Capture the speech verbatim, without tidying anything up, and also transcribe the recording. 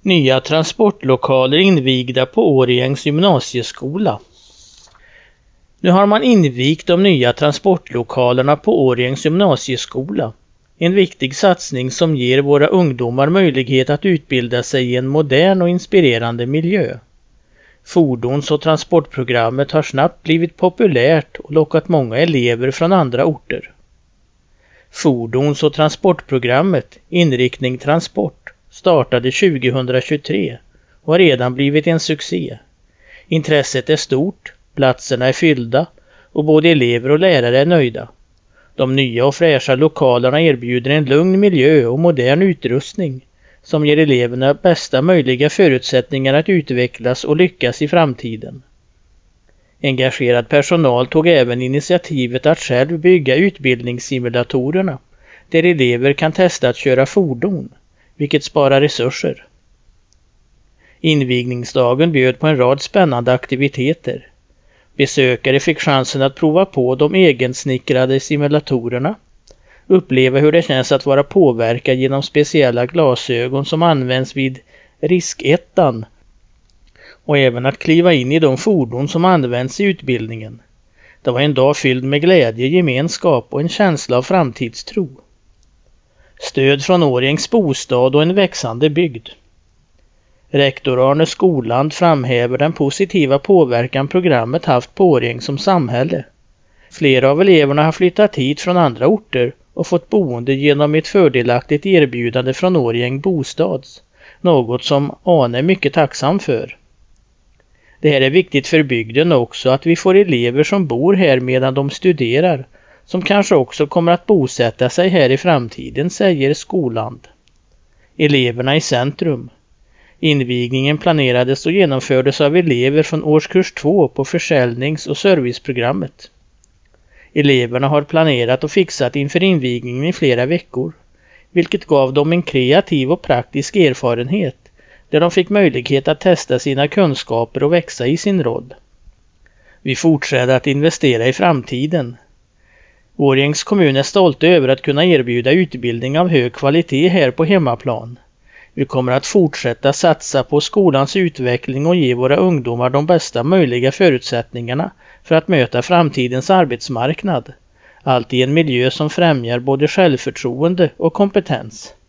Nya transportlokaler invigda på Årjängs gymnasieskola. Nu har man invigt de nya transportlokalerna på Årjängs gymnasieskola. En viktig satsning som ger våra ungdomar möjlighet att utbilda sig i en modern och inspirerande miljö. Fordons- och transportprogrammet har snabbt blivit populärt och lockat många elever från andra orter. Fordons- och transportprogrammet, inriktning transport, startade tjugohundratjugotre och har redan blivit en succé. Intresset är stort, platserna är fyllda och både elever och lärare är nöjda. De nya och fräscha lokalerna erbjuder en lugn miljö och modern utrustning som ger eleverna bästa möjliga förutsättningar att utvecklas och lyckas i framtiden. Engagerad personal tog även initiativet att själv bygga utbildningssimulatorerna där elever kan testa att köra fordon, vilket sparar resurser. Invigningsdagen bjöd på en rad spännande aktiviteter. Besökare fick chansen att prova på de egensnickrade simulatorerna, uppleva hur det känns att vara påverkad genom speciella glasögon som används vid riskettan och även att kliva in i de fordon som används i utbildningen. Det var en dag fylld med glädje, gemenskap och en känsla av framtidstro. Stöd från Årjängs bostad och en växande bygd. Rektor Arne Skoland framhäver den positiva påverkan programmet haft på Årjäng som samhälle. Flera av eleverna har flyttat hit från andra orter och fått boende genom ett fördelaktigt erbjudande från Årjäng bostads, något som Arne är mycket tacksam för. Det här är viktigt för bygden också, att vi får elever som bor här medan de studerar, som kanske också kommer att bosätta sig här i framtiden, säger Skoland. Eleverna i centrum. Invigningen planerades och genomfördes av elever från årskurs två på försäljnings- och serviceprogrammet. Eleverna har planerat och fixat inför invigningen i flera veckor, vilket gav dem en kreativ och praktisk erfarenhet där de fick möjlighet att testa sina kunskaper och växa i sin roll. Vi fortsätter att investera i framtiden. Årjängs kommun är stolt över att kunna erbjuda utbildning av hög kvalitet här på hemmaplan. Vi kommer att fortsätta satsa på skolans utveckling och ge våra ungdomar de bästa möjliga förutsättningarna för att möta framtidens arbetsmarknad. Allt i en miljö som främjar både självförtroende och kompetens.